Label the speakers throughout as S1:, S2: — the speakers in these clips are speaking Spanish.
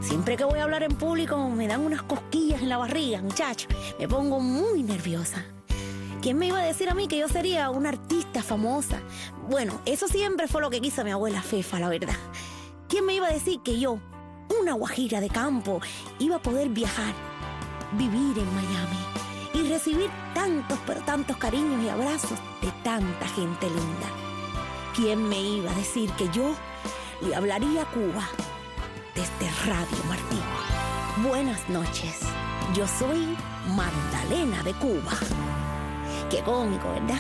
S1: Siempre que voy a hablar en público me dan unas cosquillas en la barriga, muchacho. Me pongo muy nerviosa. ¿Quién me iba a decir a mí que yo sería una artista famosa? Bueno, eso siempre fue lo que quiso mi abuela Fefa, la verdad. ¿Quién me iba a decir que yo, una guajira de campo, iba a poder viajar, vivir en Miami y recibir tantos, pero tantos cariños y abrazos de tanta gente linda? ¿Quién me iba a decir que yo le hablaría a Cuba desde Radio Martí? Buenas noches, yo soy Magdalena de Cuba. Qué cómico, ¿verdad?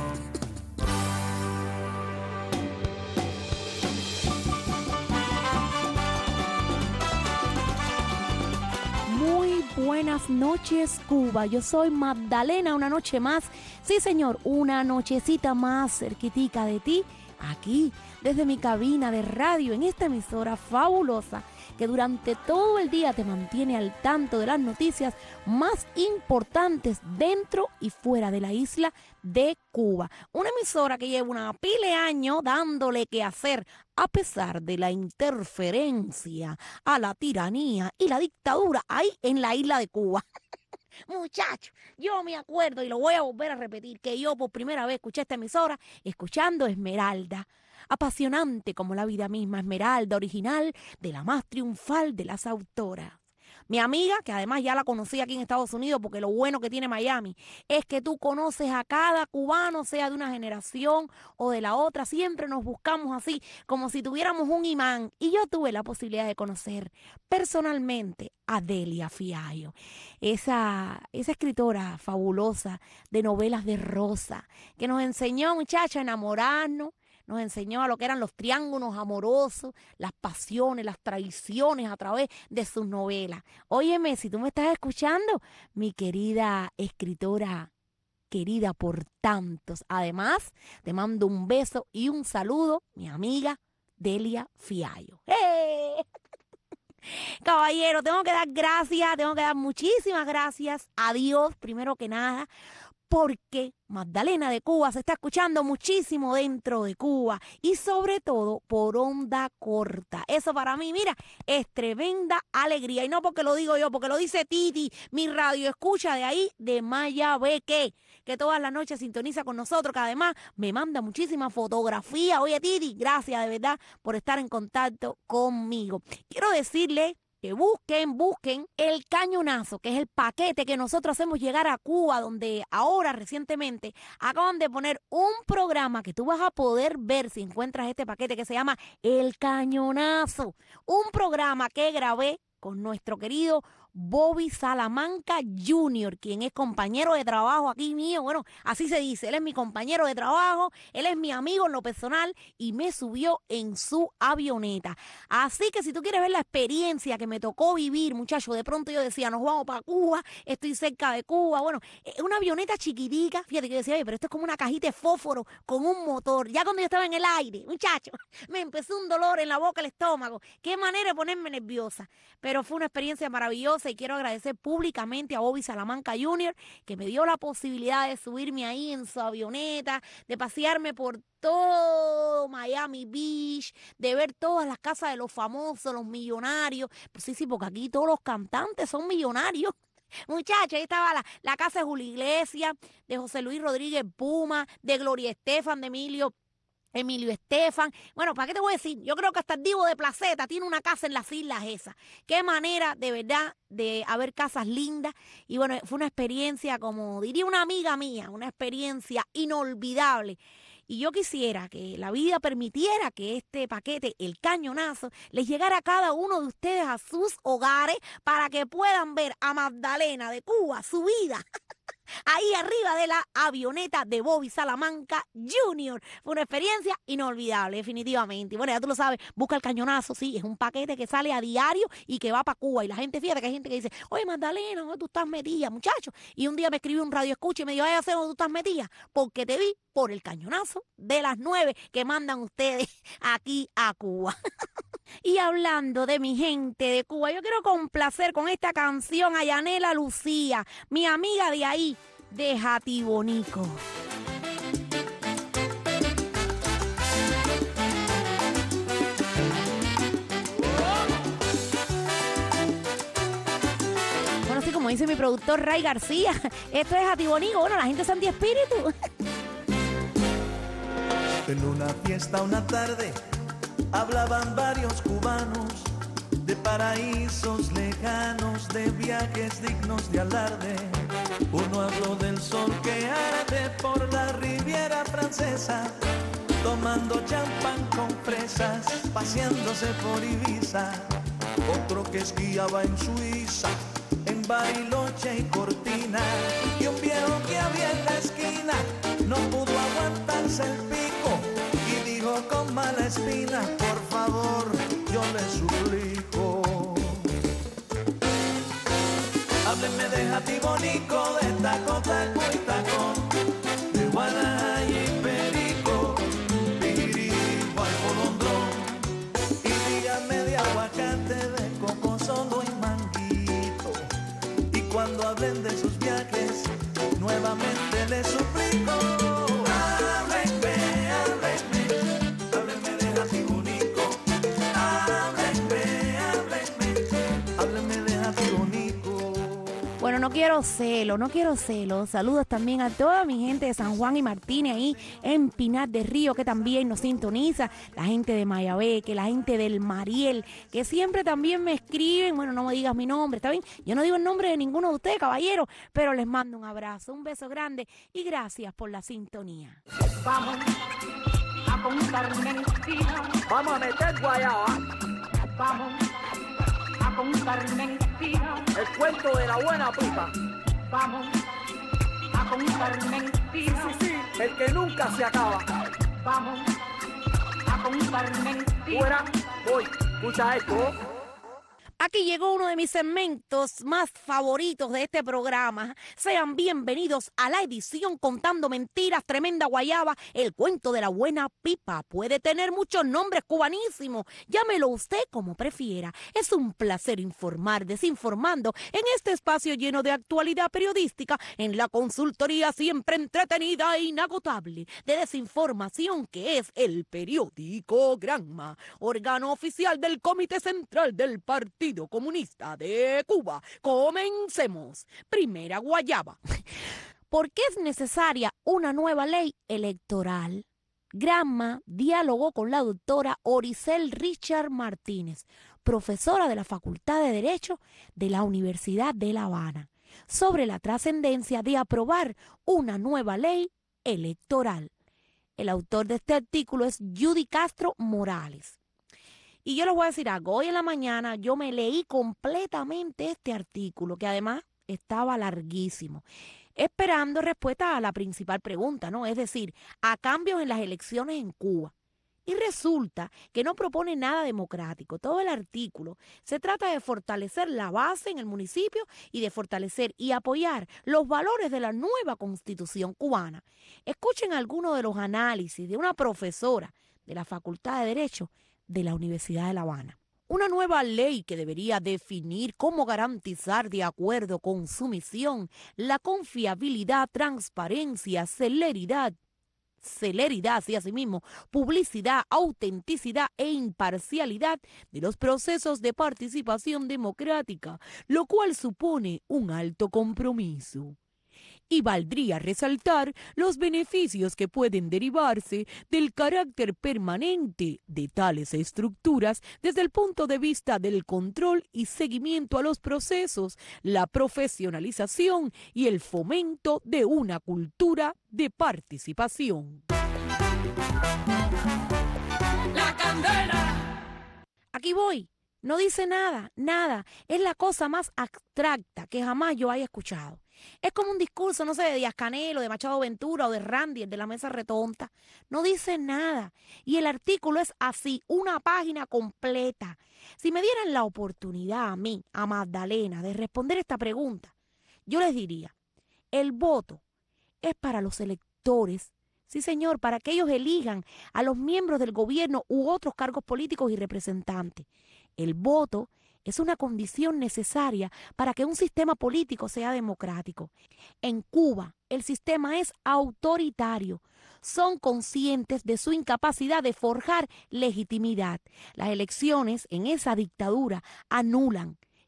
S1: Muy buenas noches, Cuba. Yo soy Magdalena, una noche más. Sí, señor, una nochecita más cerquitica de ti, aquí, desde mi cabina de radio, en esta emisora fabulosa que durante todo el día te mantiene al tanto de las noticias más importantes dentro y fuera de la isla de Cuba. Una emisora que lleva una pila de años dándole que hacer a pesar de la interferencia, a la tiranía y la dictadura ahí en la isla de Cuba. Muchachos, yo me acuerdo y lo voy a volver a repetir que yo por primera vez escuché esta emisora escuchando Esmeralda. Apasionante como la vida misma, Esmeralda, original de la más triunfal de las autoras. Mi amiga, que además ya la conocí aquí en Estados Unidos, porque lo bueno que tiene Miami es que tú conoces a cada cubano, sea de una generación o de la otra. Siempre nos buscamos así, como si tuviéramos un imán. Y yo tuve la posibilidad de conocer personalmente a Delia Fiallo, esa escritora fabulosa de novelas de rosa, que nos enseñó, muchachos, a enamorarnos. Nos enseñó a lo que eran los triángulos amorosos, las pasiones, las traiciones a través de sus novelas. Óyeme, si tú me estás escuchando, mi querida escritora, querida por tantos. Además, te mando un beso y un saludo, mi amiga Delia Fiallo. ¡Hey! Caballero, tengo que dar muchísimas gracias a Dios, primero que nada, porque Magdalena de Cuba se está escuchando muchísimo dentro de Cuba y sobre todo por onda corta. Eso para mí, mira, es tremenda alegría. Y no porque lo digo yo, porque lo dice Titi, mi radio escucha de ahí, de Mayabeque, que todas las noches sintoniza con nosotros, que además me manda muchísimas fotografías. Oye, Titi, gracias de verdad por estar en contacto conmigo. Quiero decirle que busquen el cañonazo, que es el paquete que nosotros hacemos llegar a Cuba, donde ahora recientemente acaban de poner un programa que tú vas a poder ver si encuentras este paquete que se llama El Cañonazo. Un programa que grabé con nuestro querido Bobby Salamanca Jr., quien es compañero de trabajo aquí mío. Bueno, así se dice, él es mi compañero de trabajo, él es mi amigo en lo personal y me subió en su avioneta. Así que si tú quieres ver la experiencia que me tocó vivir, muchachos, de pronto yo decía, nos vamos para Cuba, estoy cerca de Cuba. Bueno, una avioneta chiquitica, fíjate que yo decía, oye, pero esto es como una cajita de fósforo con un motor. Ya cuando yo estaba en el aire, muchachos, me empezó un dolor en la boca, el estómago. Qué manera de ponerme nerviosa. Pero fue una experiencia maravillosa y quiero agradecer públicamente a Bobby Salamanca Jr., que me dio la posibilidad de subirme ahí en su avioneta, de pasearme por todo Miami Beach, de ver todas las casas de los famosos, los millonarios. Pues sí, porque aquí todos los cantantes son millonarios. Muchachos, ahí estaba la casa de Julio Iglesias, de José Luis Rodríguez Puma, de Gloria Estefan, de Emilio Estefan. Bueno, ¿para qué te voy a decir? Yo creo que hasta el Divo de Placeta tiene una casa en las islas esas. Qué manera, de verdad, de haber casas lindas. Y bueno, fue una experiencia, como diría una amiga mía, una experiencia inolvidable. Y yo quisiera que la vida permitiera que este paquete, el cañonazo, les llegara a cada uno de ustedes a sus hogares para que puedan ver a Magdalena de Cuba, su vida, ahí arriba de la avioneta de Bobby Salamanca Jr. Fue una experiencia inolvidable, definitivamente. Y bueno, ya tú lo sabes, busca el cañonazo, sí, es un paquete que sale a diario y que va para Cuba. Y la gente, fíjate que hay gente que dice, oye, Magdalena, ¿dónde tú estás metida, muchacho? Y un día me escribió un radio escucha y me dijo, ay, ¿dónde tú estás metida? Porque te vi por el cañonazo de las 9 que mandan ustedes aquí a Cuba. Y hablando de mi gente de Cuba, yo quiero complacer con esta canción a Yanela Lucía, mi amiga de ahí, de Jatibonico. como dice mi productor Ray García, esto es Atibonico, bueno, la gente Santi Espíritu.
S2: En una fiesta una tarde hablaban varios cubanos de paraísos lejanos, de viajes dignos de alarde. Uno habló del sol que arde por la Riviera Francesa, tomando champán con fresas, paseándose por Ibiza. Otro que esquiaba en Suiza, en Bariloche y Cortina. Y un viejo que había en la esquina no pudo aguantarse el pico y dijo con mala espina: por favor, yo le suplico, háblenme de Jatibonico, de taco, taco y tacón, de Guadalajara y Perico, Pijirijo al Polondrón, y díganme de aguacate, de coco solo y manguito. Y cuando hablen de sus viajes, nuevamente les suplico, háblenme, háblenme, háblenme de Jatibonico, háblenme, háblenme, háblenme de Jatibonico.
S1: Bueno, no quiero celo. Saludos también a toda mi gente de San Juan y Martínez ahí en Pinar del Río, que también nos sintoniza, la gente de Mayabeque, la gente del Mariel, que siempre también me escriben. Bueno, no me digas mi nombre, ¿está bien? Yo no digo el nombre de ninguno de ustedes, caballero, pero les mando un abrazo, un beso grande y gracias por la sintonía.
S3: Vamos a contar mentiras. Vamos a meter guayaba. Vamos a contar mentiras. El cuento de la buena pipa. Vamos a contar mentiras. Sí, sí, el que nunca se acaba. Vamos a contar mentiras. Fuera, voy, escucha esto.
S1: Aquí llegó uno de mis segmentos más favoritos de este programa. Sean bienvenidos a la edición Contando Mentiras, Tremenda Guayaba, el cuento de la buena pipa. Puede tener muchos nombres cubanísimos. Llámelo usted como prefiera. Es un placer informar, desinformando en este espacio lleno de actualidad periodística, en la consultoría siempre entretenida e inagotable de desinformación que es el periódico Granma, órgano oficial del Comité Central del Partido Comunista de Cuba. Comencemos. Primera guayaba. ¿Por qué es necesaria una nueva ley electoral? Granma dialogó con la doctora Oricel Richard Martínez, profesora de la Facultad de Derecho de la Universidad de La Habana, sobre la trascendencia de aprobar una nueva ley electoral. El autor de este artículo es Judy Castro Morales. Y yo les voy a decir algo, hoy en la mañana yo me leí completamente este artículo, que además estaba larguísimo, esperando respuesta a la principal pregunta, ¿no? Es decir, a cambios en las elecciones en Cuba. Y resulta que no propone nada democrático. Todo el artículo se trata de fortalecer la base en el municipio y de fortalecer y apoyar los valores de la nueva Constitución cubana. Escuchen algunos de los análisis de una profesora de la Facultad de Derecho de la Universidad de La Habana. Una nueva ley que debería definir cómo garantizar, de acuerdo con su misión, la confiabilidad, transparencia, celeridad, sí, asimismo, publicidad, autenticidad e imparcialidad de los procesos de participación democrática, lo cual supone un alto compromiso. Y valdría resaltar los beneficios que pueden derivarse del carácter permanente de tales estructuras desde el punto de vista del control y seguimiento a los procesos, la profesionalización y el fomento de una cultura de participación. La candela. Aquí voy. No dice nada, nada. Es la cosa más abstracta que jamás yo haya escuchado. Es como un discurso, no sé, de Díaz-Canel, de Machado Ventura o de Randy, el de la mesa retonta. No dice nada. Y el artículo es así, una página completa. Si me dieran la oportunidad a mí, a Magdalena, de responder esta pregunta, yo les diría, el voto es para los electores. Sí, señor, para que ellos elijan a los miembros del gobierno u otros cargos políticos y representantes. El voto es una condición necesaria para que un sistema político sea democrático. En Cuba, el sistema es autoritario. Son conscientes de su incapacidad de forjar legitimidad. Las elecciones en esa dictadura anulan,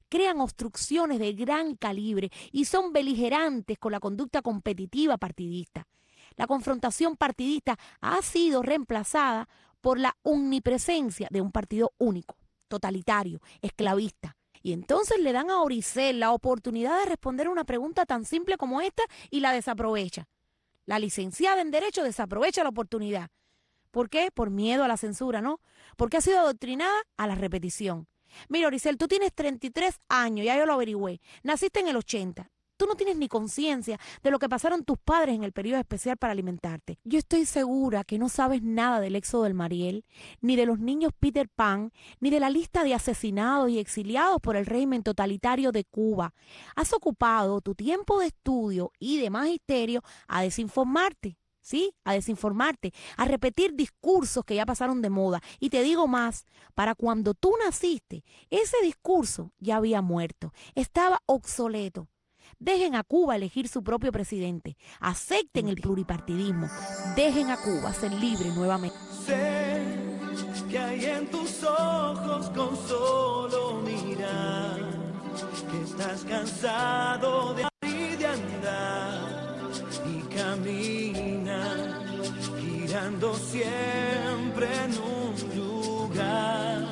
S1: crean obstrucciones de gran calibre y son beligerantes con la conducta competitiva partidista. La confrontación partidista ha sido reemplazada por la omnipresencia de un partido único, totalitario, esclavista. Y entonces le dan a Oricel la oportunidad de responder una pregunta tan simple como esta y la desaprovecha. La licenciada en Derecho desaprovecha la oportunidad. ¿Por qué? Por miedo a la censura, ¿no? Porque ha sido adoctrinada a la repetición. Mira, Oricel, tú tienes 33 años, ya yo lo averigüé. Naciste en el 80. Tú no tienes ni conciencia de lo que pasaron tus padres en el periodo especial para alimentarte. Yo estoy segura que no sabes nada del éxodo del Mariel, ni de los niños Peter Pan, ni de la lista de asesinados y exiliados por el régimen totalitario de Cuba. Has ocupado tu tiempo de estudio y de magisterio a desinformarte. ¿Sí? A desinformarte, a repetir discursos que ya pasaron de moda. Y te digo más, para cuando tú naciste, ese discurso ya había muerto, estaba obsoleto. Dejen a Cuba elegir su propio presidente. Acepten el pluripartidismo. Dejen a Cuba ser libre nuevamente.
S2: Sé que hay en tus ojos con solo mirar que estás cansado de andar y camina girando siempre en un lugar.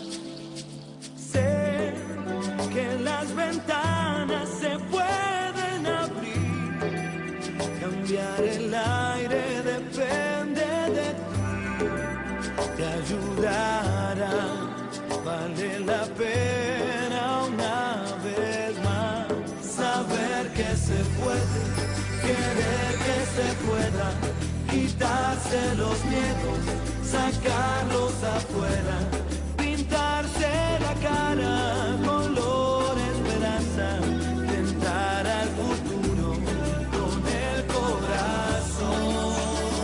S2: Sé que las ventanas se pueden abrir, cambiar el aire depende de ti, te ayudará, vale la pena una vez más, saber que se puede, querer que se pueda, quitarse los miedos, sacarlos afuera, pintarse la cara, color esperanza, tentar al futuro con el corazón.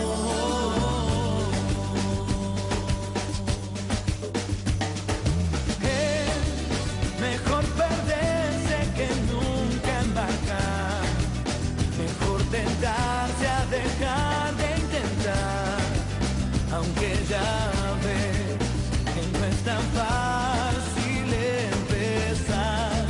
S2: Es mejor perderse que nunca embarcar, mejor tentarse a dejar de intentar, aunque ya ves que no es tan fácil empezar.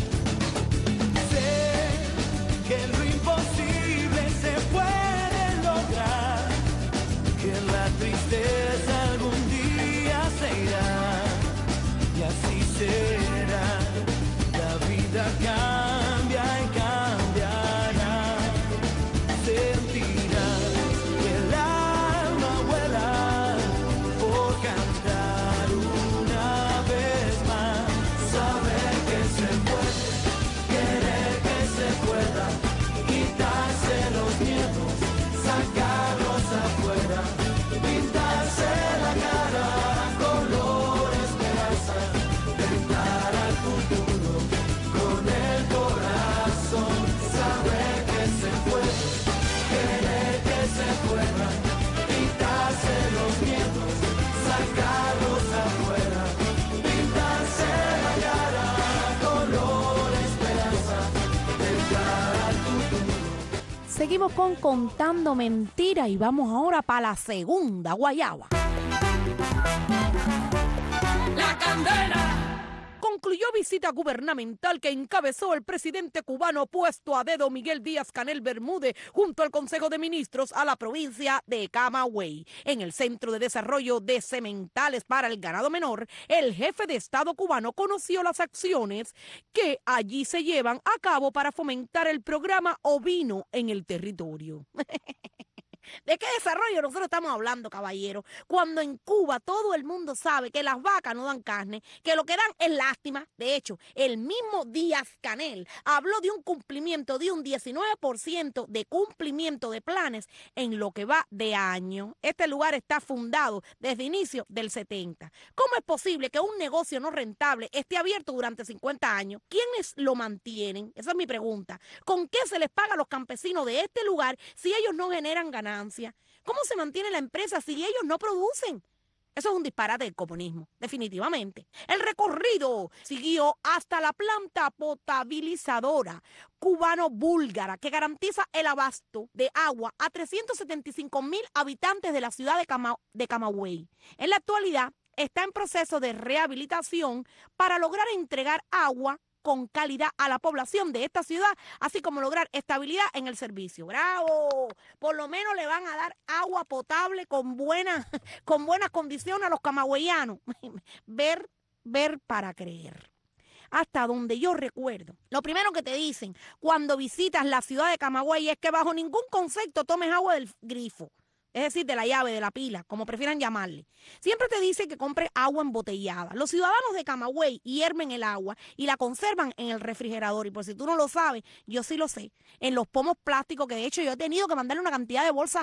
S2: Sé que lo imposible se puede lograr, que la tristeza algún día se irá, y así será. La vida cambia y cambiará. Sentirás que el alma vuela por cantar una vez más, saber que se puede, querer que se pueda, quitarse los miedos, sacarlos afuera, pintarse la cara, color esperanza, tentar al futuro con el corazón, saber que se puede, querer que se pueda, quitarse los miedos, sacarlos afuera, pintarse la cara, color esperanza, tentar al futuro.
S1: Seguimos con Contando Mentiras y vamos ahora para la segunda guayaba.
S3: La candela.
S1: Concluyó visita gubernamental que encabezó el presidente cubano puesto a dedo Miguel Díaz-Canel Bermúdez junto al Consejo de Ministros a la provincia de Camagüey. En el Centro de Desarrollo de Sementales para el Ganado Menor, el jefe de Estado cubano conoció las acciones que allí se llevan a cabo para fomentar el programa ovino en el territorio. ¿De qué desarrollo nosotros estamos hablando, caballero? Cuando en Cuba todo el mundo sabe que las vacas no dan carne, que lo que dan es lástima. De hecho, el mismo Díaz-Canel habló de un cumplimiento de un 19% de cumplimiento de planes en lo que va de año. Este lugar está fundado desde inicio del 70. ¿Cómo es posible que un negocio no rentable esté abierto durante 50 años? ¿Quiénes lo mantienen? Esa es mi pregunta. ¿Con qué se les paga a los campesinos de este lugar si ellos no generan ganancias? ¿Cómo se mantiene la empresa si ellos no producen? Eso es un disparate del comunismo, definitivamente. El recorrido siguió hasta la planta potabilizadora cubano-búlgara que garantiza el abasto de agua a 375,000 habitantes de la ciudad de Camagüey. En la actualidad está en proceso de rehabilitación para lograr entregar agua con calidad a la población de esta ciudad, así como lograr estabilidad en el servicio. ¡Bravo! Por lo menos le van a dar agua potable con buenas condiciones a los camagüeyanos. Ver para creer. Hasta donde yo recuerdo, lo primero que te dicen cuando visitas la ciudad de Camagüey es que bajo ningún concepto tomes agua del grifo. Es decir, de la llave, de la pila, como prefieran llamarle. Siempre te dice que compres agua embotellada. Los ciudadanos de Camagüey hierven el agua y la conservan en el refrigerador. Y por si tú no lo sabes, yo sí lo sé. En los pomos plásticos, que de hecho yo he tenido que mandarle una cantidad de bolsas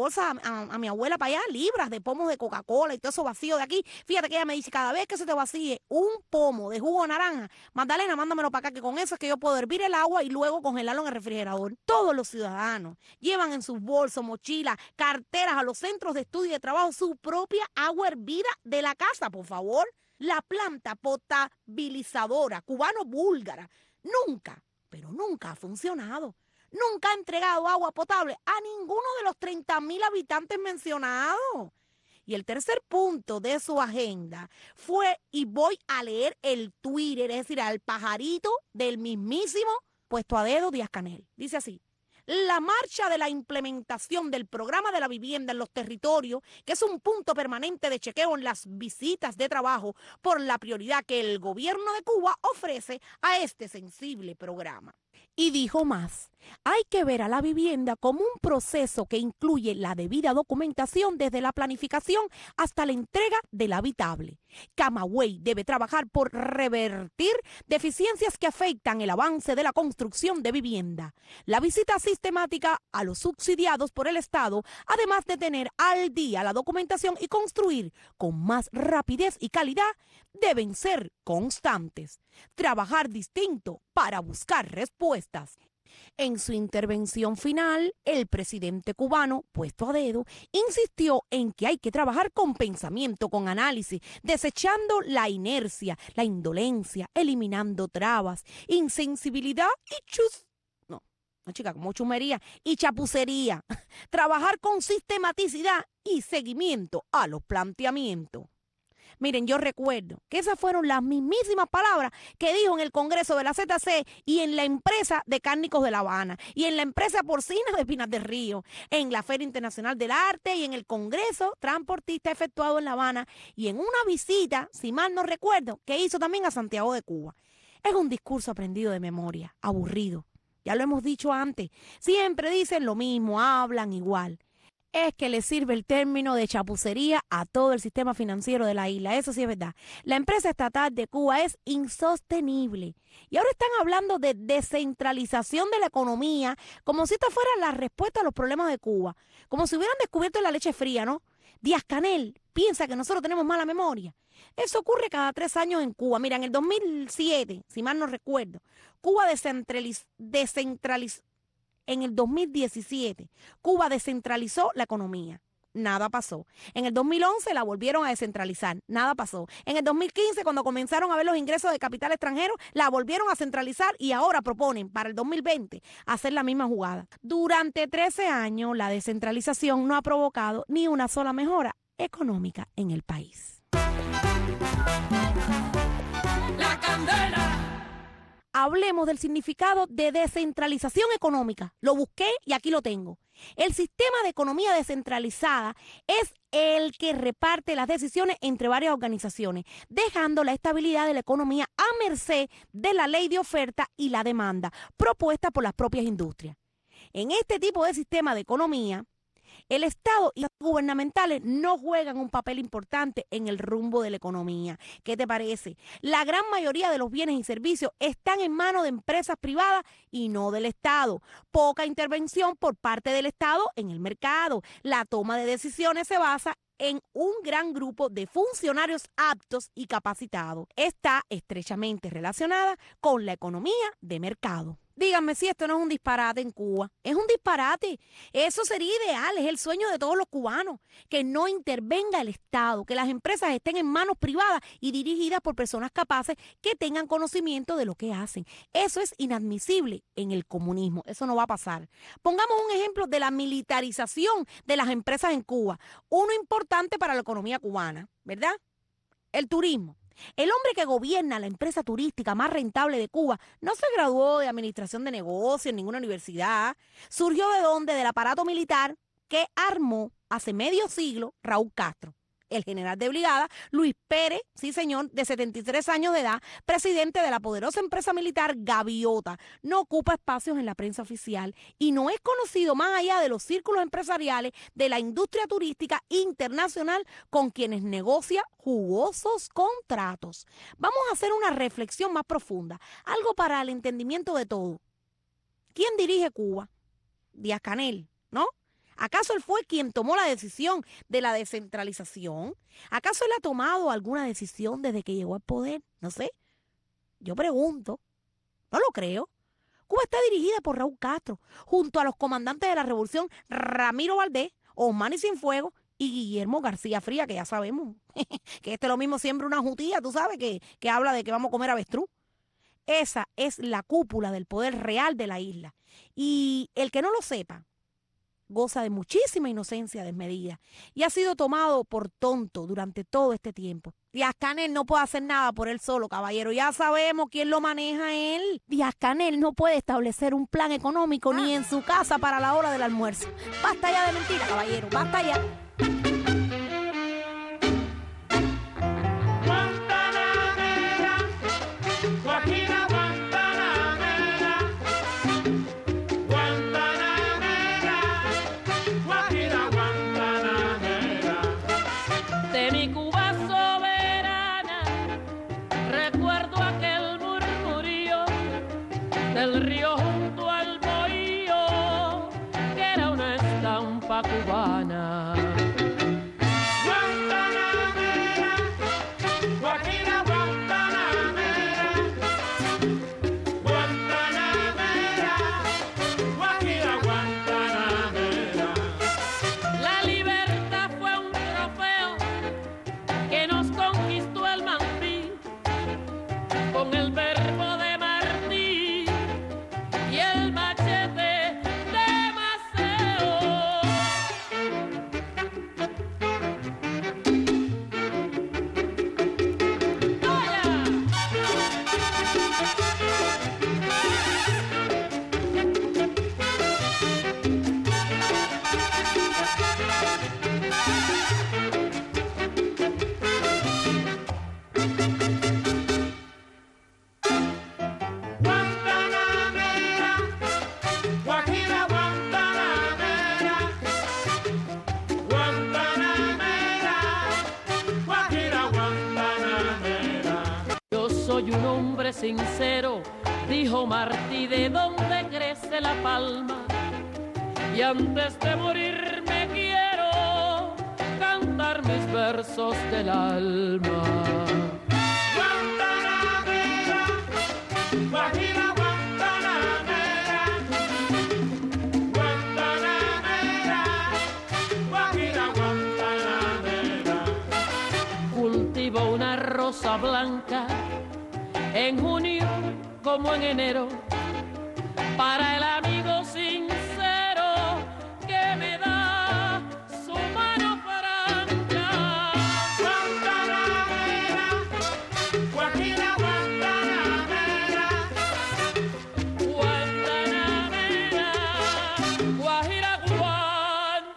S1: a mi abuela para allá, libras de pomos de Coca-Cola y todo eso vacío de aquí. Fíjate que ella me dice, cada vez que se te vacíe un pomo de jugo de naranja, Magdalena, mándamelo para acá, que con eso es que yo puedo hervir el agua y luego congelarlo en el refrigerador. Todos los ciudadanos llevan en sus bolsos, mochilas, carteras, a los centros de estudio y de trabajo su propia agua hervida de la casa, por favor. La planta potabilizadora cubano-búlgara nunca, pero nunca ha funcionado. Nunca ha entregado agua potable a ninguno de los 30,000 habitantes mencionados. Y el tercer punto de su agenda fue, y voy a leer el Twitter, es decir, al pajarito del mismísimo puesto a dedo Díaz-Canel. Dice así: la marcha de la implementación del programa de la vivienda en los territorios, que es un punto permanente de chequeo en las visitas de trabajo por la prioridad que el gobierno de Cuba ofrece a este sensible programa. Y dijo más: hay que ver a la vivienda como un proceso que incluye la debida documentación desde la planificación hasta la entrega del habitable. Camagüey debe trabajar por revertir deficiencias que afectan el avance de la construcción de vivienda. La visita sistemática a los subsidiados por el Estado, además de tener al día la documentación y construir con más rapidez y calidad, deben ser constantes. Trabajar distinto para buscar respuestas. En su intervención final, el presidente cubano, puesto a dedo, insistió en que hay que trabajar con pensamiento, con análisis, desechando la inercia, la indolencia, eliminando trabas, insensibilidad y como chumería y chapucería. Trabajar con sistematicidad y seguimiento a los planteamientos. Miren, yo recuerdo que esas fueron las mismísimas palabras que dijo en el Congreso de la ZC y en la empresa de cárnicos de La Habana y en la empresa porcina de Pinas del Río, en la Feria Internacional del Arte y en el Congreso Transportista efectuado en La Habana y en una visita, si mal no recuerdo, que hizo también a Santiago de Cuba. Es un discurso aprendido de memoria, aburrido. Ya lo hemos dicho antes, siempre dicen lo mismo, hablan igual. Es que le sirve el término de chapucería a todo el sistema financiero de la isla. Eso sí es verdad. La empresa estatal de Cuba es insostenible. Y ahora están hablando de descentralización de la economía, como si esta fuera la respuesta a los problemas de Cuba. Como si hubieran descubierto la leche fría, ¿no? Díaz-Canel piensa que nosotros tenemos mala memoria. Eso ocurre cada 3 años en Cuba. Mira, en el 2007, si mal no recuerdo, Cuba En el 2017, Cuba descentralizó la economía. Nada pasó. En el 2011 la volvieron a descentralizar. Nada pasó. En el 2015, cuando comenzaron a ver los ingresos de capital extranjero, la volvieron a centralizar y ahora proponen para el 2020 hacer la misma jugada. Durante 13 años, la descentralización no ha provocado ni una sola mejora económica en el país.
S4: La candela.
S1: Hablemos del significado de descentralización económica. Lo busqué y aquí lo tengo. El sistema de economía descentralizada es el que reparte las decisiones entre varias organizaciones, dejando la estabilidad de la economía a merced de la ley de oferta y la demanda propuesta por las propias industrias. En este tipo de sistema de economía, el Estado y las gubernamentales no juegan un papel importante en el rumbo de la economía. ¿Qué te parece? La gran mayoría de los bienes y servicios están en manos de empresas privadas y no del Estado. Poca intervención por parte del Estado en el mercado. La toma de decisiones se basa en un gran grupo de funcionarios aptos y capacitados. Está estrechamente relacionada con la economía de mercado. Díganme si esto no es un disparate en Cuba. Es un disparate. Eso sería ideal, es el sueño de todos los cubanos. Que no intervenga el Estado, que las empresas estén en manos privadas y dirigidas por personas capaces que tengan conocimiento de lo que hacen. Eso es inadmisible en el comunismo. Eso no va a pasar. Pongamos un ejemplo de la militarización de las empresas en Cuba. Uno importante para la economía cubana, ¿verdad? El turismo. El hombre que gobierna la empresa turística más rentable de Cuba no se graduó de administración de negocios en ninguna universidad. ¿Surgió de dónde? Del aparato militar que armó hace medio siglo Raúl Castro. El general de brigada Luis Pérez, sí señor, de 73 años de edad, presidente de la poderosa empresa militar Gaviota, no ocupa espacios en la prensa oficial y no es conocido más allá de los círculos empresariales de la industria turística internacional con quienes negocia jugosos contratos. Vamos a hacer una reflexión más profunda, algo para el entendimiento de todo. ¿Quién dirige Cuba? Díaz-Canel, ¿no? ¿Acaso él fue quien tomó la decisión de la descentralización? ¿Acaso él ha tomado alguna decisión desde que llegó al poder? No sé. Yo pregunto. No lo creo. Cuba está dirigida por Raúl Castro, junto a los comandantes de la revolución Ramiro Valdés, Osmani Cienfuegos y Guillermo García Fría, que ya sabemos que lo mismo siembra una jutía, tú sabes, que habla de que vamos a comer avestruz. Esa es la cúpula del poder real de la isla. Y el que no lo sepa, goza de muchísima inocencia desmedida y ha sido tomado por tonto durante todo este tiempo. Díaz-Canel no puede hacer nada por él solo, caballero. Ya sabemos quién lo maneja a él. Díaz-Canel no puede establecer un plan económico ni en su casa para la hora del almuerzo. Basta ya de mentira, caballero. Basta ya.
S4: Del río junto al bohío, que era una estampa cubana. Guantanamera, Guajira Guantanamera, Guantanamera, Guajira Guantanamera. La libertad fue un trofeo que nos conquistó el Mambí con el verbo de soy un hombre sincero, dijo Martí, ¿de dónde crece la palma? Y antes de morir me quiero cantar mis versos del alma. Guantanamera, Guajira Guantanamera, Guantanamera, Guajira Guantanamera. Cultivo una rosa blanca en junio como en enero, para el amigo sincero que me da su mano franca. Guantanamera, Guajira Guantanamera, Guantanamera, Guajira Guantanamera.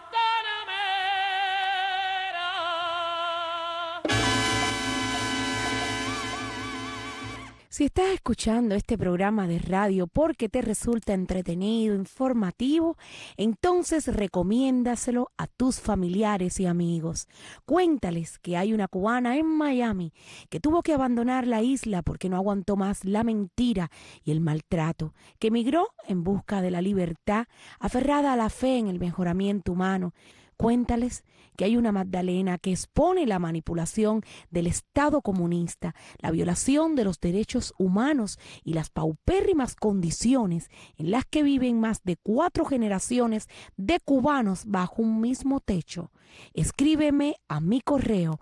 S1: Si estás escuchando este programa de radio porque te resulta entretenido, informativo, entonces recomiéndaselo a tus familiares y amigos. Cuéntales que hay una cubana en Miami que tuvo que abandonar la isla porque no aguantó más la mentira y el maltrato, que emigró en busca de la libertad, aferrada a la fe en el mejoramiento humano. Cuéntales que hay una Magdalena que expone la manipulación del Estado comunista, la violación de los derechos humanos y las paupérrimas condiciones en las que viven más de 4 generaciones de cubanos bajo un mismo techo. Escríbeme a mi correo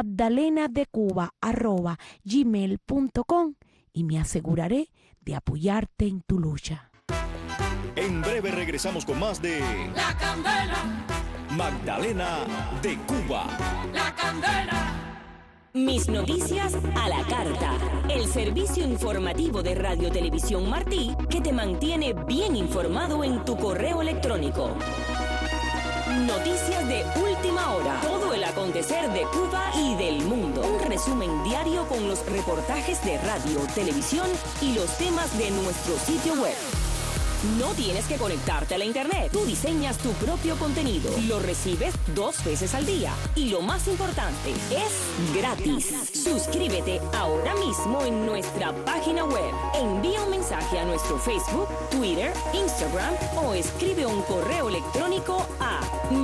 S1: magdalenadecuba@gmail.com y me aseguraré de apoyarte en tu lucha.
S5: En breve regresamos con más de
S4: La Candela,
S5: Magdalena de Cuba.
S4: La Candela.
S6: Mis noticias a la carta. El servicio informativo de Radio Televisión Martí que te mantiene bien informado en tu correo electrónico. Noticias de última hora. Todo el acontecer de Cuba y del mundo. Un resumen diario con los reportajes de radio, televisión y los temas de nuestro sitio web. No tienes que conectarte a la internet. Tú diseñas tu propio contenido. Lo recibes 2 veces al día. Y lo más importante, es gratis. Suscríbete ahora mismo en nuestra página web. Envía un mensaje a nuestro Facebook, Twitter, Instagram o escribe un correo electrónico a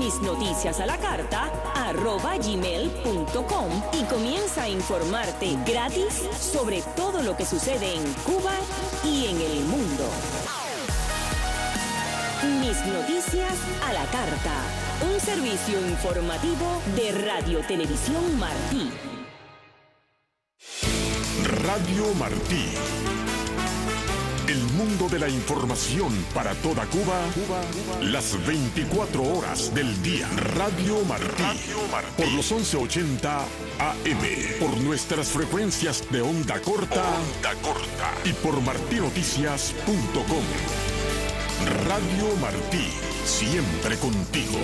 S6: misnoticiasalacarta@gmail.com y comienza a informarte gratis sobre todo lo que sucede en Cuba y en el mundo. Mis noticias a la carta. Un servicio informativo de Radio Televisión Martí.
S7: Radio Martí. El mundo de la información para toda Cuba, las 24 horas del día. Radio Martí. Por los 1180 AM. Por nuestras frecuencias de onda corta. Y por martinoticias.com. Radio Martí, siempre contigo.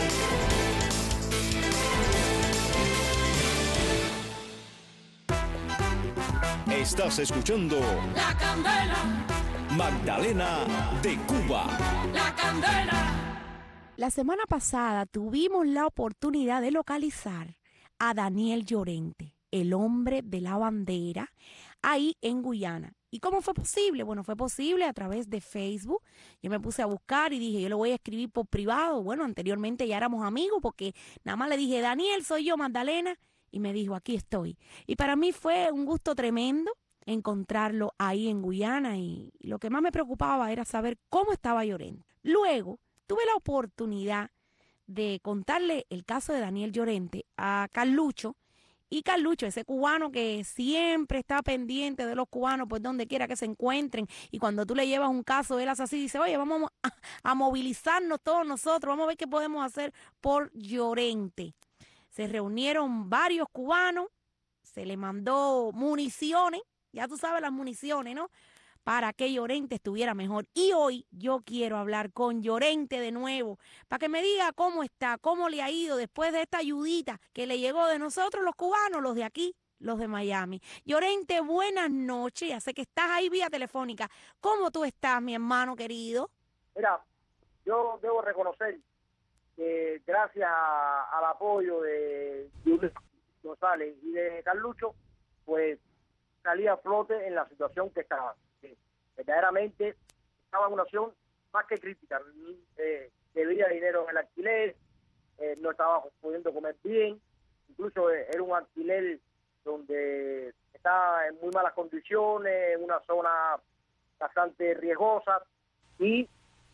S5: Estás escuchando
S4: La Candela,
S5: Magdalena de Cuba.
S4: La Candela.
S1: La semana pasada tuvimos la oportunidad de localizar a Daniel Llorente, el hombre de la bandera, ahí en Guyana. ¿Y cómo fue posible? Bueno, fue posible a través de Facebook. Yo me puse a buscar y dije, yo le voy a escribir por privado. Bueno, anteriormente ya éramos amigos porque nada más le dije, Daniel, soy yo, Magdalena. Y me dijo, aquí estoy. Y para mí fue un gusto tremendo encontrarlo ahí en Guyana. Y lo que más me preocupaba era saber cómo estaba Llorente. Luego tuve la oportunidad de contarle el caso de Daniel Llorente a Carlucho. Y Carlucho, ese cubano que siempre está pendiente de los cubanos por donde quiera que se encuentren. Y cuando tú le llevas un caso, él hace así, dice, oye, vamos a movilizarnos todos nosotros, vamos a ver qué podemos hacer por Llorente. Se reunieron varios cubanos, se le mandó municiones, ya tú sabes las municiones, ¿no? Para que Llorente estuviera mejor. Y hoy yo quiero hablar con Llorente de nuevo, para que me diga cómo está, cómo le ha ido después de esta ayudita que le llegó de nosotros los cubanos, los de aquí, los de Miami. Llorente, buenas noches, ya sé que estás ahí vía telefónica. ¿Cómo tú estás, mi hermano querido?
S8: Mira, yo debo reconocer que gracias al apoyo de Julio González y de Carlucho, pues salí a flote en la situación que estaba. Verdaderamente estaba en una situación más que crítica. Debía dinero en el alquiler, no estaba pudiendo comer bien, incluso era un alquiler donde estaba en muy malas condiciones, en una zona bastante riesgosa, y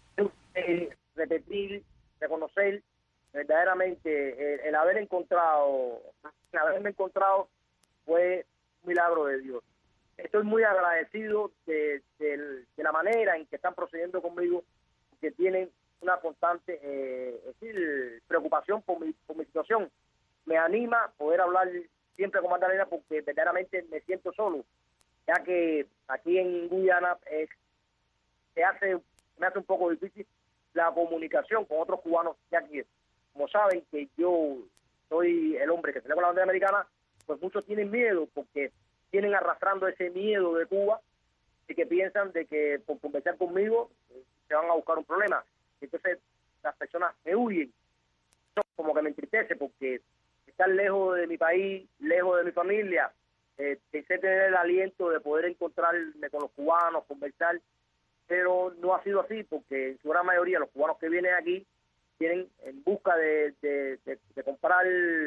S8: repetir, reconocer verdaderamente el haberme encontrado fue un milagro de Dios. Estoy muy agradecido de la manera en que están procediendo conmigo, que tienen una constante preocupación por mi situación. Me anima poder hablar siempre con Magdalena porque verdaderamente me siento solo, ya que aquí en Guyana me hace un poco difícil la comunicación con otros cubanos, ya que como saben que yo soy el hombre que se le con la bandera americana, pues muchos tienen miedo porque vienen arrastrando ese miedo de Cuba y que piensan de que por conversar conmigo se van a buscar un problema. Entonces las personas me huyen. Eso como que me entristece porque estar lejos de mi país, lejos de mi familia, pensé tener el aliento de poder encontrarme con los cubanos, conversar, pero no ha sido así porque en su gran mayoría los cubanos que vienen aquí vienen en busca de comprar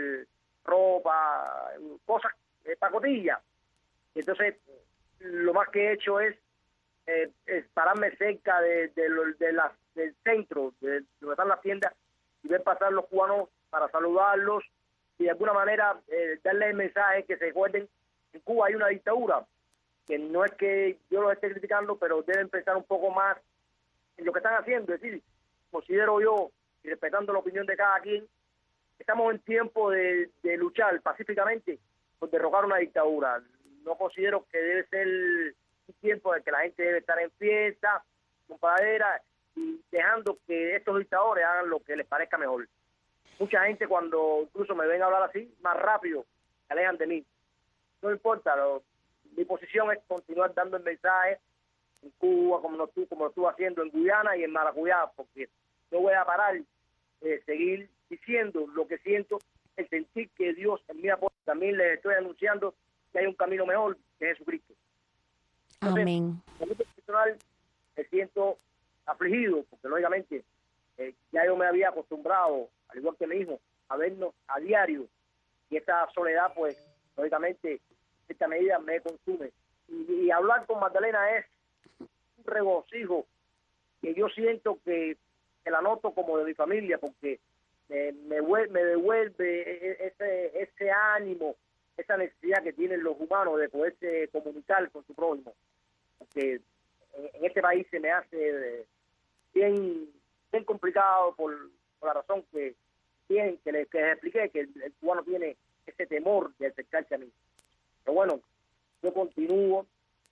S8: ropa, cosas, pacotillas. Entonces, lo más que he hecho es pararme cerca del centro, de donde están las tiendas, y ver pasar los cubanos para saludarlos y de alguna manera darles el mensaje que se recuerden que en Cuba hay una dictadura, que no es que yo los esté criticando, pero deben pensar un poco más en lo que están haciendo. Es decir, considero yo, y respetando la opinión de cada quien, estamos en tiempo de luchar pacíficamente por derrocar una dictadura. No considero que debe ser un tiempo en que la gente debe estar en fiesta, compadera, y dejando que estos dictadores hagan lo que les parezca mejor. Mucha gente cuando incluso me ven a hablar así, más rápido, se alejan de mí. No importa, mi posición es continuar dando el mensaje en Cuba, como lo estuve haciendo en Guyana y en Maracuyá, porque no voy a parar de seguir diciendo lo que siento, el sentir que Dios en mi apoyo. También les estoy anunciando que hay un camino mejor, que es Jesucristo. Entonces,
S1: Amén.
S8: en mi personal me siento afligido, porque lógicamente ya yo me había acostumbrado, al igual que mi hijo, a vernos a diario, y esta soledad, pues, lógicamente, esta medida me consume. Y hablar con Magdalena es un regocijo que yo siento que la noto como de mi familia, porque me devuelve ese ánimo, esa necesidad que tienen los humanos de poderse comunicar con su prójimo. Porque en este país se me hace bien complicado por la razón que les expliqué, que el cubano tiene ese temor de acercarse a mí. Pero bueno, yo continúo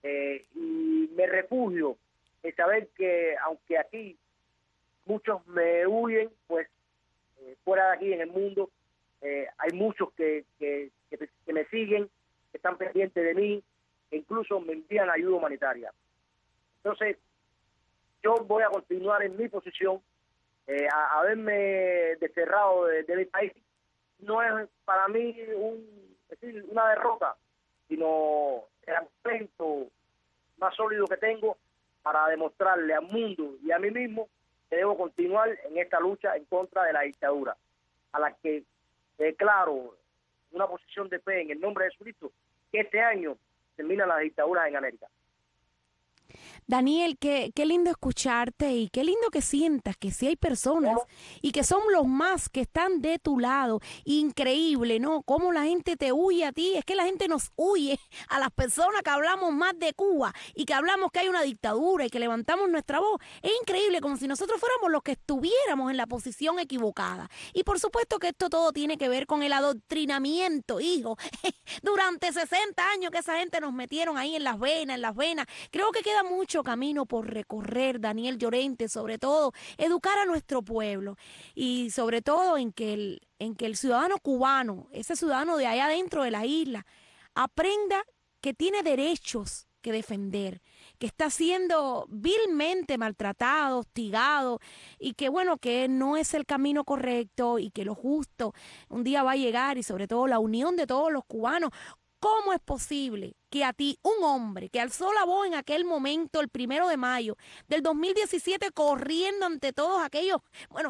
S8: y me refugio en saber que aunque aquí muchos me huyen, pues fuera de aquí en el mundo hay muchos que me siguen, que están pendientes de mí, e incluso me envían ayuda humanitaria. Entonces, yo voy a continuar en mi posición. Haberme desterrado de mi país no es para mí una derrota, sino el argumento más sólido que tengo para demostrarle al mundo y a mí mismo que debo continuar en esta lucha en contra de la dictadura, a la que declaro una posición de fe en el nombre de Jesucristo, que este año terminan las dictaduras en América.
S1: Daniel, qué lindo escucharte y qué lindo que sientas que sí hay personas y que son los más que están de tu lado. Increíble, ¿no? Cómo la gente te huye a ti. Es que la gente nos huye a las personas que hablamos más de Cuba y que hablamos que hay una dictadura y que levantamos nuestra voz. Es increíble, como si nosotros fuéramos los que estuviéramos en la posición equivocada. Y por supuesto que esto todo tiene que ver con el adoctrinamiento, hijo. Durante 60 años que esa gente nos metieron ahí en las venas. Creo que queda mucho camino por recorrer, Daniel Llorente, sobre todo educar a nuestro pueblo y sobre todo en que el ciudadano cubano, ese ciudadano de allá dentro de la isla, aprenda que tiene derechos que defender, que está siendo vilmente maltratado, hostigado y que bueno, que no es el camino correcto y que lo justo un día va a llegar y sobre todo la unión de todos los cubanos. ¿Cómo es posible que a ti, un hombre que alzó la voz en aquel momento, el 1 de mayo del 2017, corriendo ante todos aquellos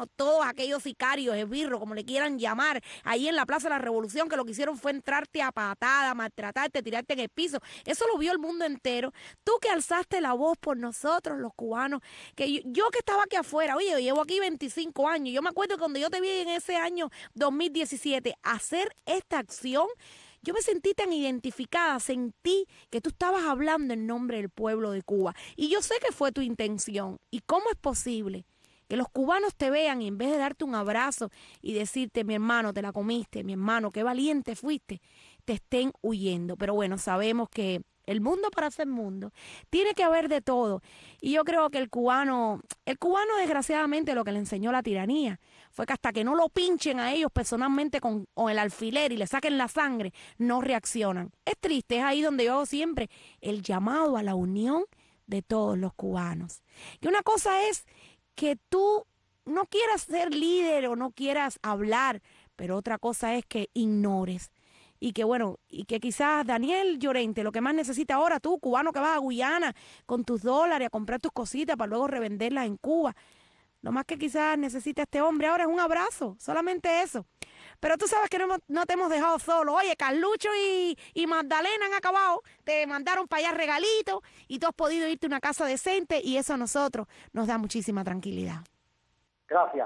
S1: sicarios, esbirros, como le quieran llamar, ahí en la Plaza de la Revolución, que lo que hicieron fue entrarte a patada, maltratarte, tirarte en el piso? Eso lo vio el mundo entero. Tú que alzaste la voz por nosotros, los cubanos, que yo que estaba aquí afuera, oye, yo llevo aquí 25 años, yo me acuerdo cuando yo te vi en ese año 2017 hacer esta acción. Yo me sentí tan identificada, sentí que tú estabas hablando en nombre del pueblo de Cuba. Y yo sé que fue tu intención. ¿Y cómo es posible que los cubanos te vean y en vez de darte un abrazo y decirte, mi hermano, te la comiste, mi hermano, qué valiente fuiste, te estén huyendo? Pero bueno, sabemos que el mundo para ser mundo tiene que haber de todo. Y yo creo que el cubano desgraciadamente lo que le enseñó la tiranía fue que hasta que no lo pinchen a ellos personalmente con el alfiler y le saquen la sangre, no reaccionan. Es triste, es ahí donde yo hago siempre el llamado a la unión de todos los cubanos. Que una cosa es que tú no quieras ser líder o no quieras hablar, pero otra cosa es que ignores. Y que bueno, y que quizás Daniel Llorente, lo que más necesita ahora tú, cubano que vas a Guyana con tus dólares a comprar tus cositas para luego revenderlas en Cuba, lo más que quizás necesita este hombre ahora es un abrazo, solamente eso. Pero tú sabes que no te hemos dejado solo. Oye, Carlucho y Magdalena han acabado, te mandaron para allá regalitos y tú has podido irte a una casa decente y eso a nosotros nos da muchísima tranquilidad.
S8: Gracias.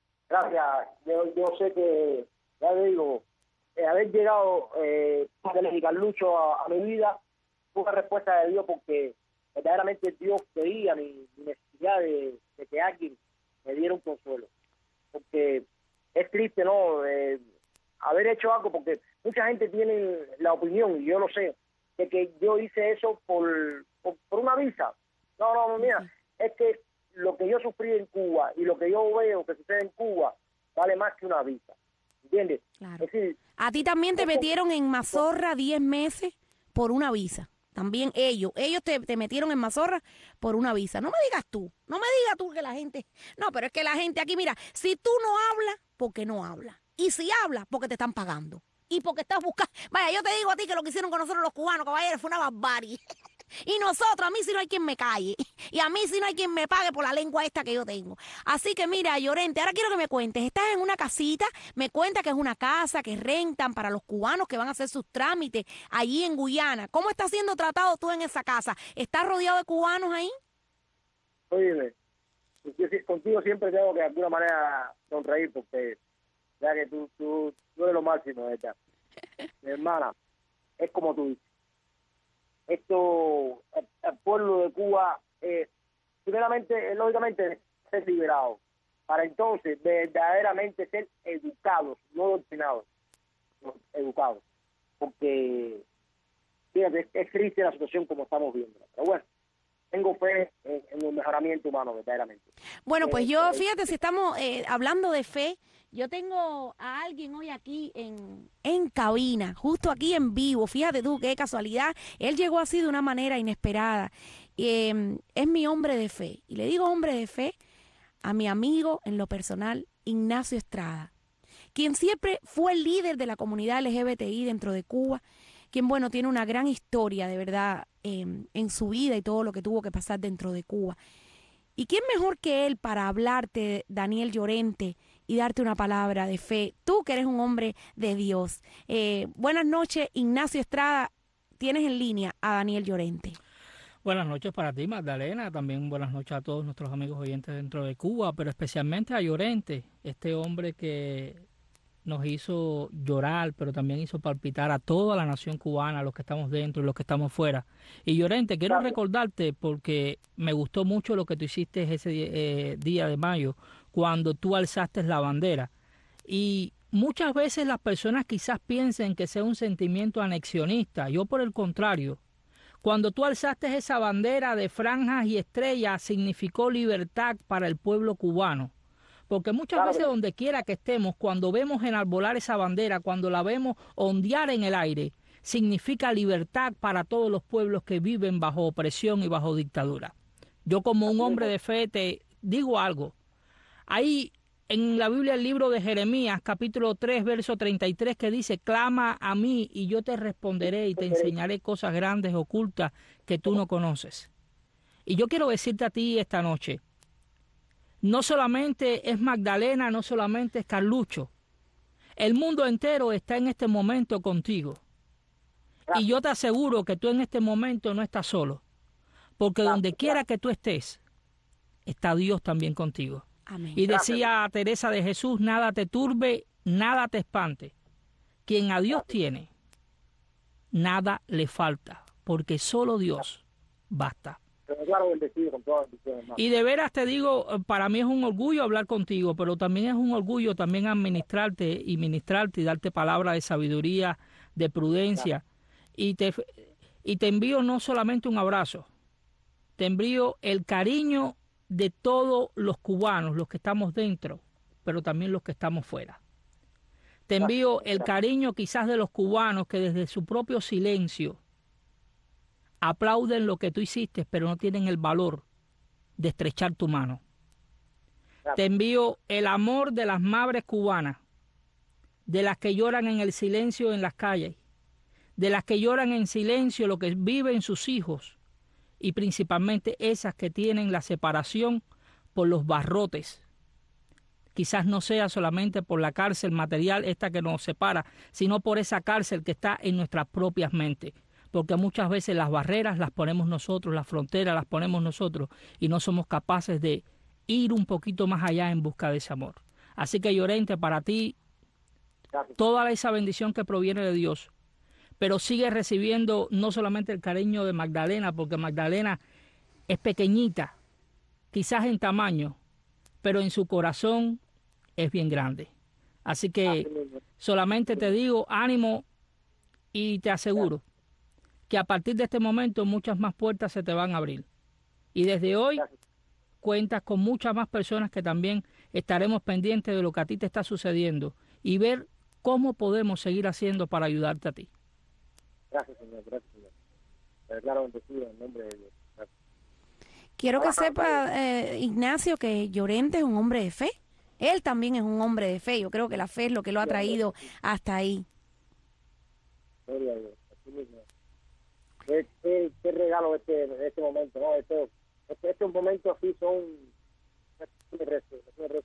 S8: Yo sé que, ya le digo, haber llegado Magdalena y Carlucho a mi vida fue una respuesta de Dios, porque verdaderamente Dios veía mi necesidad de que alguien me diera un consuelo. Porque es triste, ¿no? Haber hecho algo, porque mucha gente tiene la opinión, y yo lo sé, de que yo hice eso por una visa. No, mira, es que lo que yo sufrí en Cuba y lo que yo veo que sucede en Cuba vale más que una visa, ¿entiendes?
S1: Claro.
S8: Es decir,
S1: A ti también te metieron en mazorra 10 meses por una visa. También ellos te metieron en mazorra por una visa. No me digas tú que la gente... No, pero es que la gente aquí, mira, si tú no hablas, porque no hablas. Y si hablas, porque te están pagando. Y porque estás buscando... Vaya, yo te digo a ti que lo que hicieron con nosotros los cubanos, caballeros, fue una barbarie. Y nosotros, a mí sí no hay quien me calle. Y a mí sí no hay quien me pague por la lengua esta que yo tengo. Así que mira, Llorente, ahora quiero que me cuentes. Estás en una casita, me cuenta que es una casa que rentan para los cubanos que van a hacer sus trámites allí en Guyana. ¿Cómo estás siendo tratado tú en esa casa? ¿Estás rodeado de cubanos ahí?
S8: Óyeme, yo contigo siempre tengo que de alguna manera sonreír porque ya que tú eres lo máximo, ¿verdad? Mi hermana, es como tú dices. Esto, el pueblo de Cuba, primeramente, lógicamente, ser liberado, para entonces verdaderamente ser educados, no doctrinados, educados, porque, fíjate, es triste la situación como estamos viendo, pero bueno, tengo fe en el mejoramiento humano, verdaderamente.
S1: Bueno, pues yo, fíjate, si estamos hablando de fe, yo tengo a alguien hoy aquí en cabina, justo aquí en vivo. Fíjate tú, qué casualidad. Él llegó así de una manera inesperada. Es mi hombre de fe. Y le digo hombre de fe a mi amigo en lo personal, Ignacio Estrada, quien siempre fue el líder de la comunidad LGBTI dentro de Cuba, quien, bueno, tiene una gran historia, de verdad, en su vida y todo lo que tuvo que pasar dentro de Cuba. ¿Y quién mejor que él para hablarte, Daniel Llorente, y darte una palabra de fe? Tú que eres un hombre de Dios. Buenas noches, Ignacio Estrada. Tienes en línea a Daniel Llorente.
S9: Buenas noches para ti, Magdalena. También buenas noches a todos nuestros amigos oyentes dentro de Cuba, pero especialmente a Llorente, este hombre que nos hizo llorar, pero también hizo palpitar a toda la nación cubana, a los que estamos dentro y los que estamos fuera. Y Llorente, quiero recordarte, porque me gustó mucho lo que tú hiciste ese día de mayo, cuando tú alzaste la bandera. Y muchas veces las personas quizás piensen que sea un sentimiento anexionista. Yo, por el contrario, cuando tú alzaste esa bandera de franjas y estrellas, significó libertad para el pueblo cubano. Porque muchas veces donde quiera que estemos, cuando vemos enarbolar esa bandera, cuando la vemos ondear en el aire, significa libertad para todos los pueblos que viven bajo opresión y bajo dictadura. Yo, como un hombre de fe, te digo algo. Ahí en la Biblia, el libro de Jeremías, capítulo 3, verso 33, que dice: clama a mí y yo te responderé y te enseñaré cosas grandes ocultas que tú no conoces. Y yo quiero decirte a ti esta noche, no solamente es Magdalena, no solamente es Carlucho. El mundo entero está en este momento contigo. Y yo te aseguro que tú en este momento no estás solo. Porque donde quiera que tú estés, está Dios también contigo.
S1: Amén.
S9: Y decía Teresa de Jesús: nada te turbe, nada te espante. Quien a Dios tiene, nada le falta. Porque solo Dios basta. Y de veras te digo, para mí es un orgullo hablar contigo, pero también es un orgullo también administrarte y ministrarte y darte palabra de sabiduría, de prudencia. Y te envío no solamente un abrazo, te envío el cariño de todos los cubanos, los que estamos dentro, pero también los que estamos fuera. Te envío el cariño quizás de los cubanos que desde su propio silencio aplauden lo que tú hiciste, pero no tienen el valor de estrechar tu mano. Te envío el amor de las madres cubanas, de las que lloran en el silencio en las calles, de las que lloran en silencio lo que viven sus hijos, y principalmente esas que tienen la separación por los barrotes. Quizás no sea solamente por la cárcel material esta que nos separa, sino por esa cárcel que está en nuestras propias mentes. Porque muchas veces las barreras las ponemos nosotros, las fronteras las ponemos nosotros y no somos capaces de ir un poquito más allá en busca de ese amor. Así que, Llorente, para ti, toda esa bendición que proviene de Dios, pero sigue recibiendo no solamente el cariño de Magdalena, porque Magdalena es pequeñita, quizás en tamaño, pero en su corazón es bien grande. Así que solamente te digo, ánimo, Y te aseguro que a partir de este momento muchas más puertas se te van a abrir. Y desde hoy cuentas con muchas más personas que también estaremos pendientes de lo que a ti te está sucediendo y ver cómo podemos seguir haciendo para ayudarte a ti.
S8: Gracias, señor. Gracias, señor. Claro, bendecido en nombre de Dios. Gracias.
S1: Quiero que sepa, Ignacio, que Llorente es un hombre de fe. Él también es un hombre de fe. Yo creo que la fe es lo que lo ha traído hasta ahí.
S8: Gloria a Dios. Así mismo. Qué regalo este momento, ¿no? Estos momentos así son un rezo.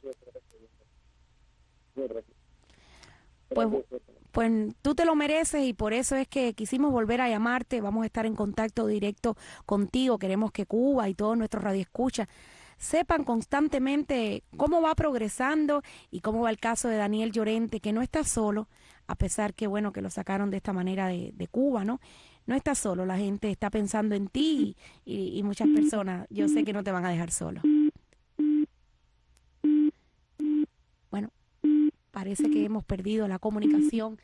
S1: Pues tú te lo mereces y por eso es que quisimos volver a llamarte. Vamos a estar en contacto directo contigo. Queremos que Cuba y todos nuestros radioescuchas sepan constantemente cómo va progresando y cómo va el caso de Daniel Llorente, que no está solo, a pesar que bueno que lo sacaron de esta manera de Cuba, ¿no? No está solo, la gente está pensando en ti y muchas personas, yo sé que no te van a dejar solo. Bueno, parece que hemos perdido la comunicación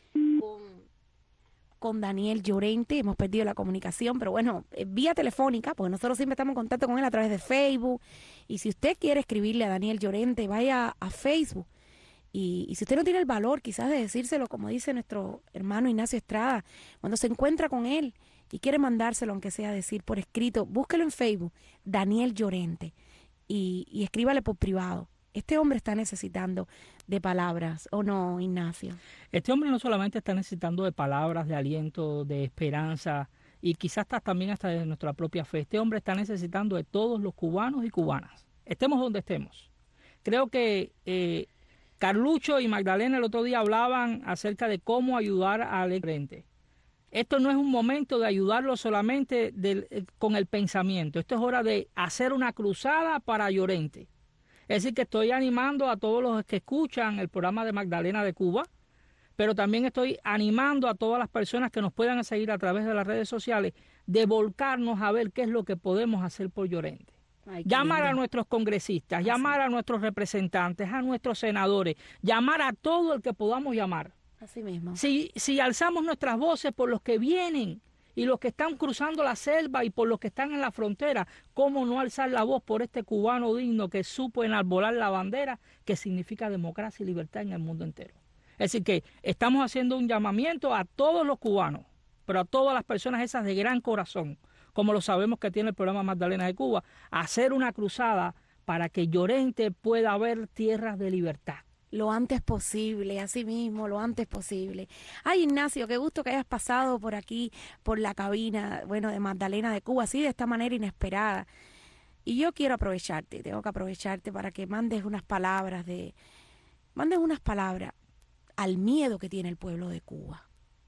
S1: con Daniel Llorente, hemos perdido la comunicación, pero bueno, vía telefónica, porque nosotros siempre estamos en contacto con él a través de Facebook, y si usted quiere escribirle a Daniel Llorente, vaya a Facebook, y si usted no tiene el valor quizás de decírselo, como dice nuestro hermano Ignacio Estrada, cuando se encuentra con él y quiere mandárselo, aunque sea decir por escrito, búsquelo en Facebook, Daniel Llorente, y escríbale por privado. Este hombre está necesitando de palabras, ¿o no, Ignacio?
S9: Este hombre no solamente está necesitando de palabras, de aliento, de esperanza, y quizás también hasta de nuestra propia fe. Este hombre está necesitando de todos los cubanos y cubanas, estemos donde estemos. Creo que Carlucho y Magdalena el otro día hablaban acerca de cómo ayudar al Llorente. Esto no es un momento de ayudarlo solamente con el pensamiento. Esto es hora de hacer una cruzada para Llorente. Es decir, que estoy animando a todos los que escuchan el programa de Magdalena de Cuba, pero también estoy animando a todas las personas que nos puedan seguir a través de las redes sociales de volcarnos a ver qué es lo que podemos hacer por Llorente. Llamar a nuestros congresistas, llamar a nuestros representantes, a nuestros senadores, llamar a todo el que podamos llamar.
S1: Así mismo.
S9: Si alzamos nuestras voces por los que vienen y los que están cruzando la selva y por los que están en la frontera, ¿cómo no alzar la voz por este cubano digno que supo enarbolar la bandera que significa democracia y libertad en el mundo entero? Es decir, que estamos haciendo un llamamiento a todos los cubanos, pero a todas las personas esas de gran corazón, como lo sabemos que tiene el programa Magdalena de Cuba, a hacer una cruzada para que Llorente pueda ver tierras de libertad.
S1: Lo antes posible, así mismo, lo antes posible. Ay, Ignacio, qué gusto que hayas pasado por aquí, por la cabina, bueno, de Magdalena de Cuba, así de esta manera inesperada. Y yo quiero aprovecharte, tengo que aprovecharte para que mandes unas palabras al miedo que tiene el pueblo de Cuba.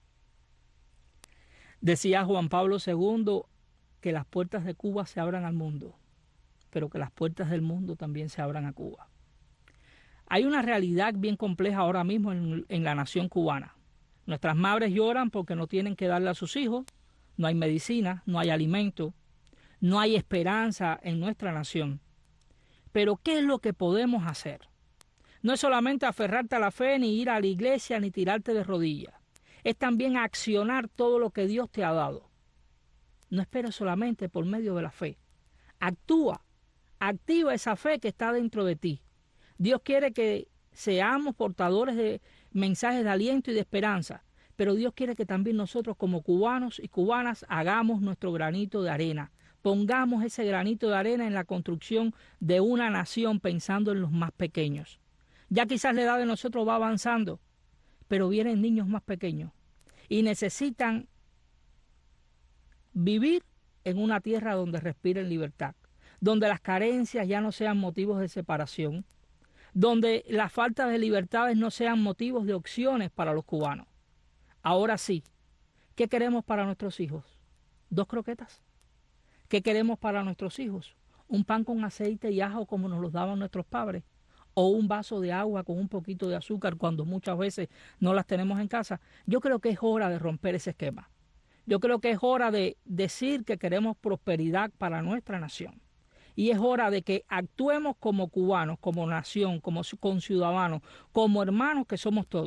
S9: Decía Juan Pablo II que las puertas de Cuba se abran al mundo, pero que las puertas del mundo también se abran a Cuba. Hay una realidad bien compleja ahora mismo en la nación cubana. Nuestras madres lloran porque no tienen que darle a sus hijos, no hay medicina, no hay alimento, no hay esperanza en nuestra nación. Pero ¿qué es lo que podemos hacer? No es solamente aferrarte a la fe, ni ir a la iglesia, ni tirarte de rodillas. Es también accionar todo lo que Dios te ha dado. No esperes solamente por medio de la fe. Actúa, activa esa fe que está dentro de ti. Dios quiere que seamos portadores de mensajes de aliento y de esperanza, pero Dios quiere que también nosotros como cubanos y cubanas hagamos nuestro granito de arena. Pongamos ese granito de arena en la construcción de una nación pensando en los más pequeños. Ya quizás la edad de nosotros va avanzando, pero vienen niños más pequeños y necesitan vivir en una tierra donde respiren libertad, donde las carencias ya no sean motivos de separación, donde la falta de libertades no sean motivos de opciones para los cubanos. Ahora sí, ¿qué queremos para nuestros hijos? 2 croquetas. ¿Qué queremos para nuestros hijos? ¿Un pan con aceite y ajo como nos los daban nuestros padres? ¿O un vaso de agua con un poquito de azúcar cuando muchas veces no las tenemos en casa? Yo creo que es hora de romper ese esquema. Yo creo que es hora de decir que queremos prosperidad para nuestra nación. Y es hora de que actuemos como cubanos, como nación, como conciudadanos, como hermanos que somos todos.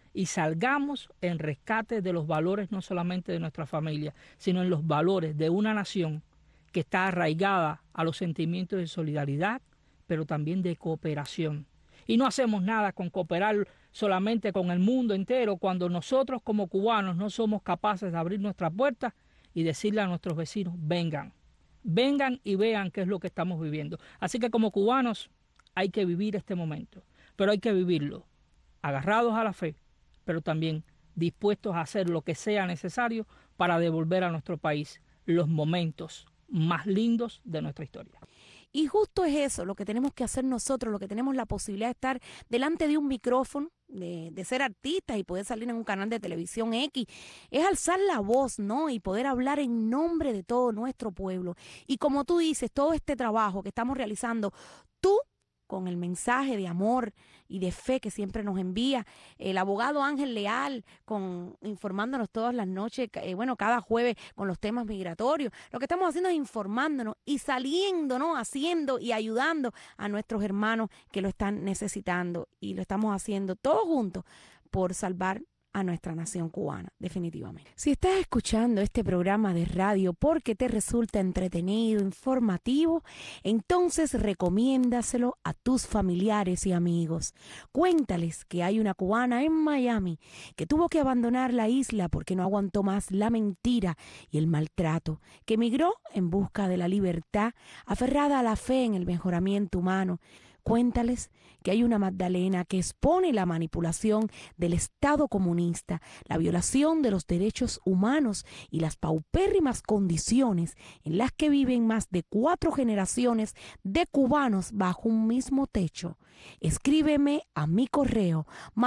S9: y salgamos en rescate de los valores no solamente de nuestra familia, sino en los valores de una nación que está arraigada a los sentimientos de solidaridad, pero también de cooperación. Y no hacemos nada con cooperar solamente con el mundo entero cuando nosotros como cubanos no somos capaces de abrir nuestras puertas y decirle a nuestros vecinos, vengan y vean qué es lo que estamos viviendo. Así que como cubanos hay que vivir este momento, pero hay que vivirlo agarrados a la fe, pero también dispuestos a hacer lo que sea necesario para devolver a nuestro país los momentos más lindos de nuestra historia.
S1: Y justo es eso lo que tenemos que hacer nosotros, lo que tenemos la posibilidad de estar delante de un micrófono, de ser artistas y poder salir en un canal de televisión X, es alzar la voz, ¿no? Y poder hablar en nombre de todo nuestro pueblo. Y como tú dices, todo este trabajo que estamos realizando, tú con el mensaje de amor y de fe que siempre nos envía, el abogado Ángel Leal informándonos todas las noches, cada jueves con los temas migratorios. Lo que estamos haciendo es informándonos y saliendo, ¿no? Haciendo y ayudando a nuestros hermanos que lo están necesitando, y lo estamos haciendo todos juntos por salvar a nuestra nación cubana, definitivamente. Si estás escuchando este programa de radio porque te resulta entretenido, informativo, entonces recomiéndaselo a tus familiares y amigos. Cuéntales que hay una cubana en Miami que tuvo que abandonar la isla porque no aguantó más la mentira y el maltrato, que emigró en busca de la libertad, aferrada a la fe en el mejoramiento humano. Cuéntales que hay una Magdalena que expone la manipulación del Estado comunista, la violación de los derechos humanos y las paupérrimas condiciones en las que viven más de 4 generaciones de cubanos bajo un mismo techo. Escríbeme a mi correo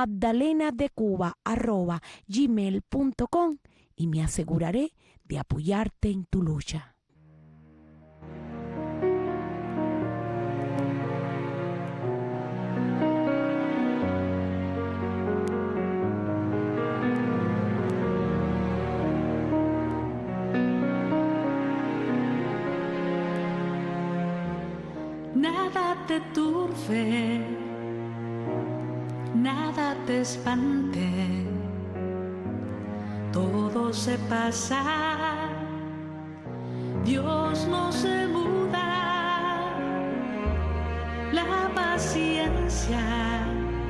S1: magdalenadecuba@gmail.com y me aseguraré de apoyarte en tu lucha.
S10: Nada te turbe, nada te espante, todo se pasa, Dios no se muda, la paciencia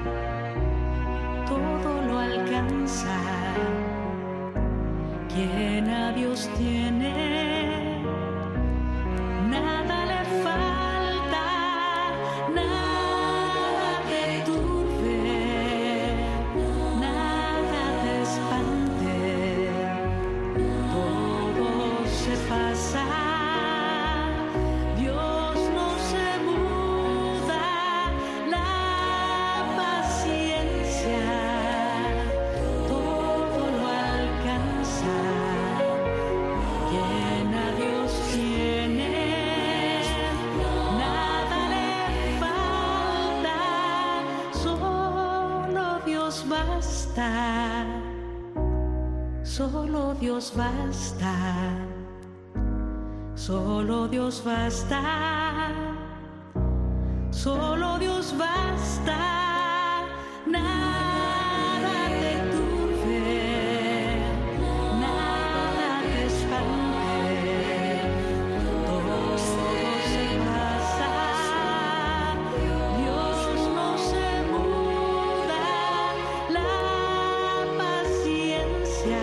S10: todo lo alcanza, quien a Dios tiene, nada le falta. Solo Dios basta, solo Dios basta, solo Dios basta, nada te turbe, nada te espante, todo se pasa, Dios no se muda, la paciencia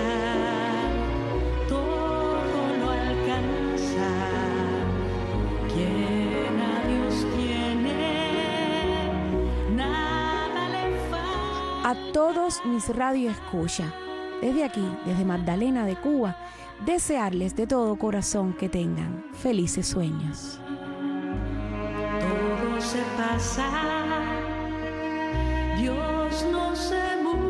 S1: a todos mis radioescuchas, desde aquí, desde Magdalena de Cuba, desearles de todo corazón que tengan felices sueños.
S10: Todo se pasa, Dios no se muda.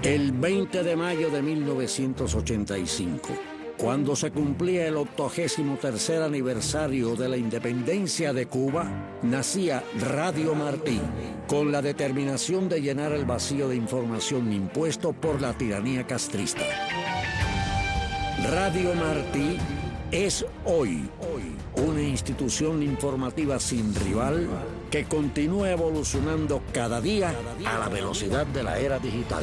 S11: El 20 de mayo de 1985, cuando se cumplía el 83º aniversario de la independencia de Cuba, nacía Radio Martí, con la determinación de llenar el vacío de información impuesto por la tiranía castrista. Radio Martí es hoy una institución informativa sin rival que continúa evolucionando cada día a la velocidad de la era digital.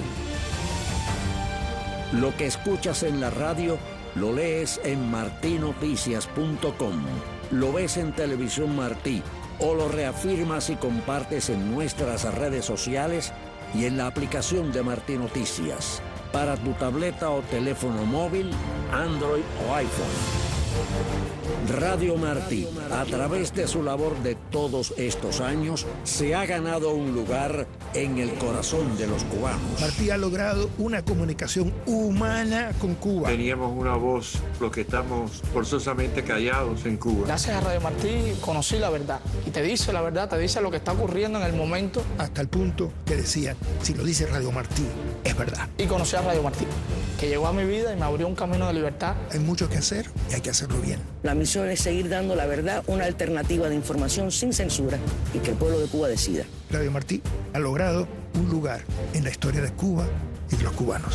S11: Lo que escuchas en la radio lo lees en martinoticias.com, lo ves en Televisión Martí o lo reafirmas y compartes en nuestras redes sociales y en la aplicación de Martí Noticias para tu tableta o teléfono móvil, Android o iPhone. Radio Martí, a través de su labor de todos estos años, se ha ganado un lugar en el corazón de los cubanos.
S12: Martí ha logrado una comunicación humana con Cuba.
S13: Teníamos una voz, los que estamos forzosamente callados en Cuba.
S14: Gracias a Radio Martí conocí la verdad. Y te dice la verdad, te dice lo que está ocurriendo en el momento.
S12: Hasta el punto que decían, si lo dice Radio Martí, es verdad.
S14: Y conocí a Radio Martí, que llegó a mi vida y me abrió un camino de libertad.
S12: Hay mucho que hacer y hay que hacerlo bien.
S15: La misión es seguir dando la verdad, una alternativa de información sin censura y que el pueblo de Cuba decida.
S12: Radio Martí ha logrado un lugar en la historia de Cuba y de los cubanos.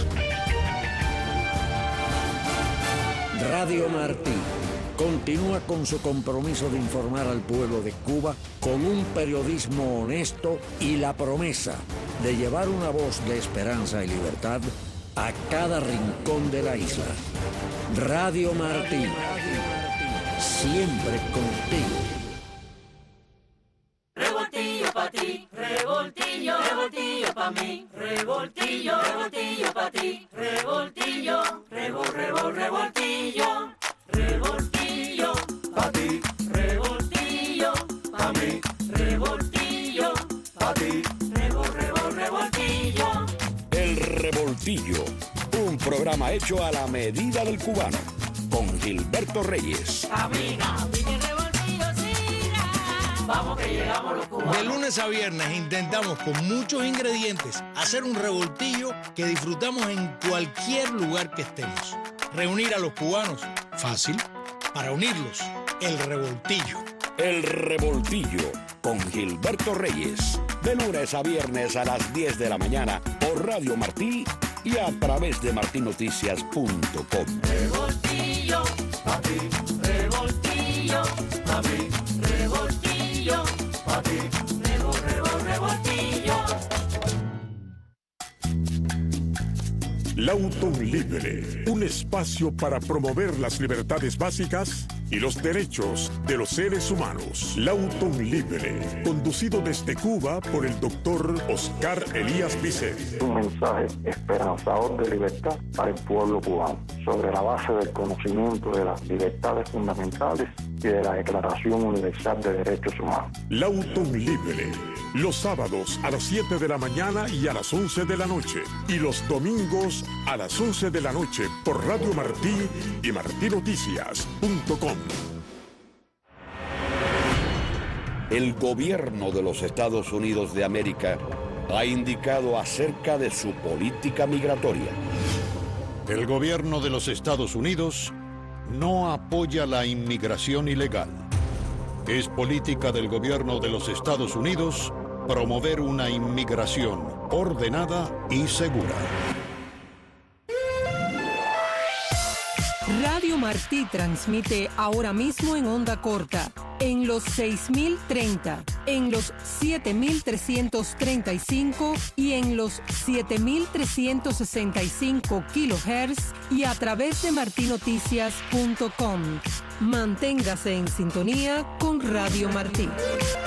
S11: Radio Martí continúa con su compromiso de informar al pueblo de Cuba con un periodismo honesto y la promesa de llevar una voz de esperanza y libertad a cada rincón de la isla. Radio Martí, siempre contigo.
S10: Revoltillo pa' ti, revoltillo, revoltillo pa' mí, revoltillo, revoltillo pa' ti, revoltillo, revoltillo, revoltillo pa' ti, revoltillo pa' mí, revoltillo pa' ti, revoltillo.
S5: El Revoltillo, un programa hecho a la medida del cubano, con Gilberto Reyes.
S10: Amiga, vamos que llegamos los cubanos.
S16: De lunes a viernes intentamos con muchos ingredientes hacer un revoltillo que disfrutamos en cualquier lugar que estemos. Reunir a los cubanos, fácil. Para unirlos, el revoltillo.
S5: El Revoltillo, con Gilberto Reyes. De lunes a viernes a las 10 de la mañana por Radio Martí y a través de martinoticias.com.
S10: Revoltillo, papi, revoltillo, papi, revoltillo, papi, revoltillo.
S7: Lauton Libre, un espacio para promover las libertades básicas y los derechos de los seres humanos. Lauton Libre, conducido desde Cuba por el doctor Oscar Elías Vicente.
S17: Un mensaje esperanzador de libertad para el pueblo cubano, sobre la base del conocimiento de las libertades fundamentales y de la Declaración Universal de Derechos Humanos.
S7: Lauton Libre, los sábados a las 7 de la mañana y a las 11 de la noche, y los domingos a las 11 de la noche por Radio Martí y martinoticias.com.
S5: El gobierno de los Estados Unidos de América ha indicado acerca de su política migratoria.
S18: El gobierno de los Estados Unidos no apoya la inmigración ilegal. Es política del gobierno de los Estados Unidos promover una inmigración ordenada y segura.
S19: Radio Martí transmite ahora mismo en onda corta, en los 6030, en los 7335 y en los 7365 kilohertz y a través de martinoticias.com. Manténgase en sintonía con Radio Martí.